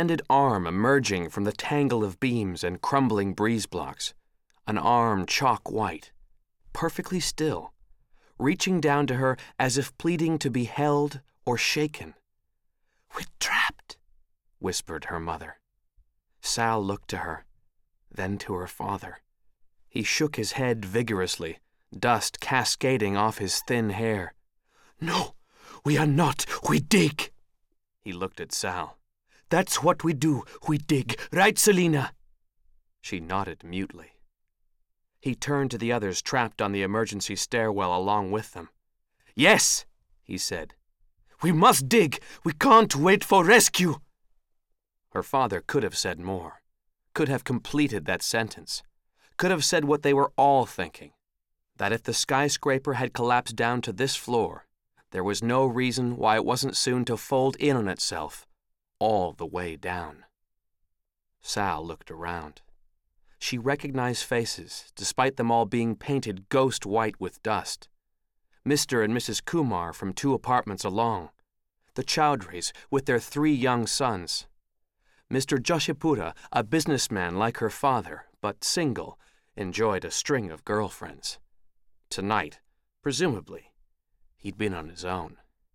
extended arm emerging from the tangle of beams and crumbling breeze blocks, an arm chalk white, perfectly still, reaching down to her as if pleading to be held or shaken. "We're trapped," whispered her mother. Sal looked to her, then to her father. He shook his head vigorously, dust cascading off his thin hair. "No, we are not. We dig." He looked at Sal. "That's what we do. We dig. Right, Selina?" She nodded mutely. He turned to the others trapped on the emergency stairwell along with them. "Yes," he said. "We must dig. We can't wait for rescue." Her father could have said more, could have completed that sentence, could have said what they were all thinking, that if the skyscraper had collapsed down to this floor, there was no reason why it wasn't soon to fold in on itself, all the way down. Sal looked around. She recognized faces, despite them all being painted ghost white with dust. Mr. and Mrs. Kumar from 2 apartments along, the Chowdhuries with their 3 young sons, Mr. Joshipura, a businessman like her father, but single, enjoyed a string of girlfriends. Tonight, presumably, he'd been on his own.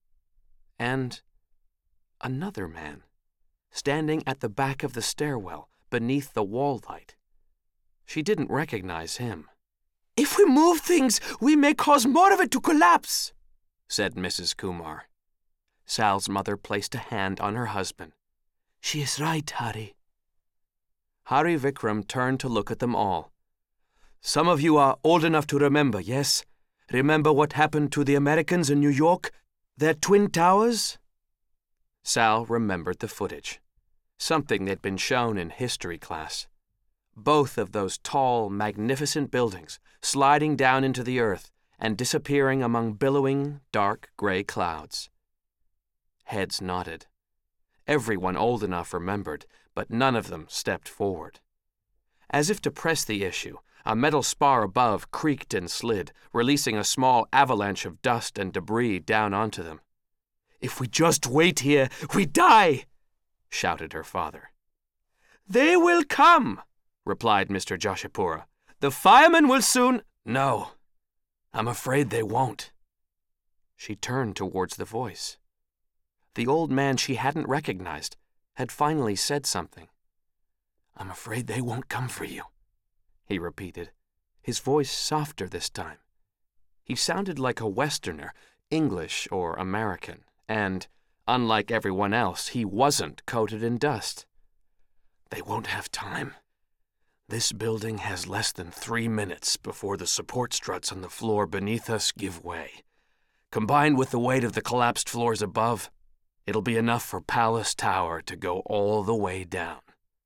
And another man, standing at the back of the stairwell beneath the wall light. She didn't recognize him. "If we move things, we may cause more of it to collapse," said Mrs. Kumar. Sal's mother placed a hand on her husband. "She is right, Hari." Hari Vikram turned to look at them all. "Some of you are old enough to remember, yes? Remember what happened to the Americans in New York? Their twin towers?" Sal remembered the footage, something they'd been shown in history class. Both of those tall, magnificent buildings sliding down into the earth and disappearing among billowing, dark gray clouds. Heads nodded. Everyone old enough remembered, but none of them stepped forward. As if to press the issue, a metal spar above creaked and slid, releasing a small avalanche of dust and debris down onto them. "If we just wait here, we die!" shouted her father. "They will come," replied Mr. Joshipura. "The firemen will soon—" "No, I'm afraid they won't." She turned towards the voice. The old man she hadn't recognized had finally said something. "I'm afraid they won't come for you," he repeated, his voice softer this time. He sounded like a Westerner, English or American, and, unlike everyone else, he wasn't coated in dust. "They won't have time. This building has less than 3 minutes before the support struts on the floor beneath us give way. Combined with the weight of the collapsed floors above, it'll be enough for Palace Tower to go all the way down."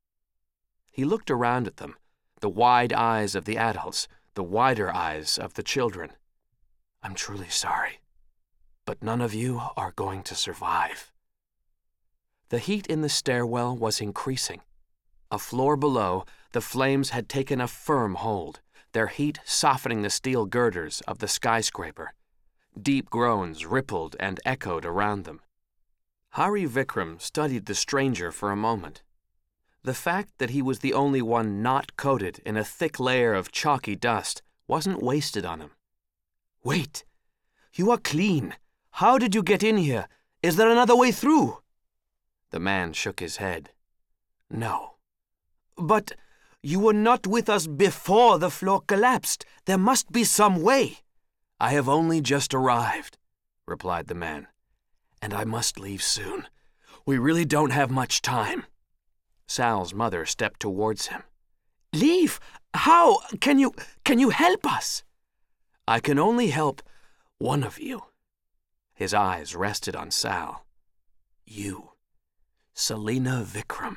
He looked around at them, the wide eyes of the adults, the wider eyes of the children. "I'm truly sorry, but none of you are going to survive." The heat in the stairwell was increasing. A floor below, the flames had taken a firm hold, their heat softening the steel girders of the skyscraper. Deep groans rippled and echoed around them. Hari Vikram studied the stranger for a moment. The fact that he was the only one not coated in a thick layer of chalky dust wasn't wasted on him. "Wait! You are clean. How did you get in here? Is there another way through?" The man shook his head. "No." "But you were not with us before the floor collapsed. There must be some way." "I have only just arrived," replied the man, "and I must leave soon. We really don't have much time." Sal's mother stepped towards him. "Leave? How? Can you help us?" "I can only help one of you." His eyes rested on Sal. "You, Selina Vikram."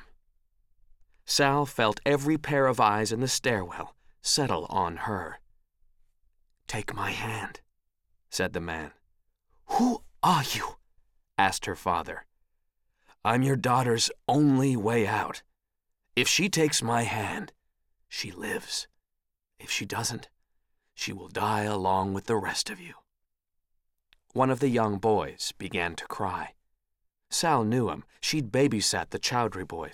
Sal felt every pair of eyes in the stairwell settle on her. "Take my hand," said the man. "Who are you?" asked her father. "I'm your daughter's only way out. If she takes my hand, she lives. If she doesn't, she will die along with the rest of you." One of the young boys began to cry. Sal knew him. She'd babysat the Chowdhury boys.